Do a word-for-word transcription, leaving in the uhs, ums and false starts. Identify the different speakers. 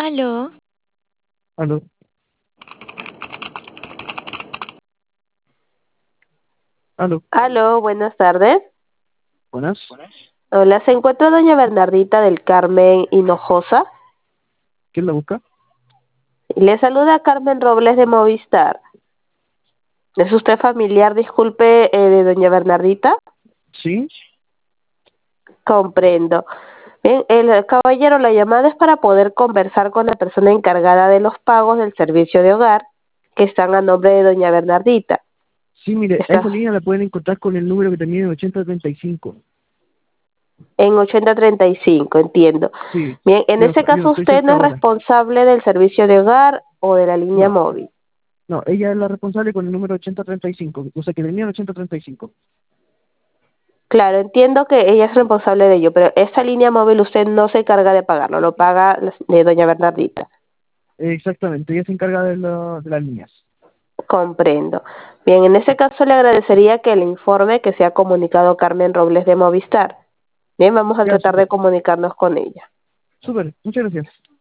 Speaker 1: Aló,
Speaker 2: Aló, aló,
Speaker 3: Aló, buenas tardes.
Speaker 2: buenas.
Speaker 3: Hola, ¿se encuentra doña Bernardita del Carmen Hinojosa?
Speaker 2: ¿Quién la busca?
Speaker 3: Le saluda Carmen Robles de Movistar. ¿Es usted familiar, disculpe, eh, de doña Bernardita?
Speaker 2: Sí,
Speaker 3: Comprendo. Bien, el caballero, la llamada es para poder conversar con la persona encargada de los pagos del servicio de hogar que están a nombre de doña Bernardita.
Speaker 2: sí, mire, a esa
Speaker 3: Está
Speaker 2: línea la pueden encontrar con el número que termina en ochenta treinta y cinco.
Speaker 3: en ochenta treinta y cinco, entiendo.
Speaker 2: Sí,
Speaker 3: Bien, en
Speaker 2: yo no,
Speaker 3: ese
Speaker 2: yo no
Speaker 3: caso
Speaker 2: estoy
Speaker 3: usted no
Speaker 2: cerca
Speaker 3: es
Speaker 2: ahora.
Speaker 3: responsable del servicio de hogar o de la línea
Speaker 2: No,
Speaker 3: móvil.
Speaker 2: no, ella es la responsable con el número ochenta treinta y cinco, o sea que termina en ochenta treinta y cinco.
Speaker 3: Claro, entiendo que ella es responsable de ello, pero esa línea móvil usted no se encarga de pagarlo, lo paga la- de doña Bernardita.
Speaker 2: Exactamente, ella se encarga de, la- de las líneas.
Speaker 3: Comprendo. Bien, en ese caso le agradecería que le informe que se ha comunicado Carmen Robles de Movistar. Bien, vamos a
Speaker 2: Ya,
Speaker 3: tratar de
Speaker 2: súper,
Speaker 3: comunicarnos con ella.
Speaker 2: súper, muchas gracias.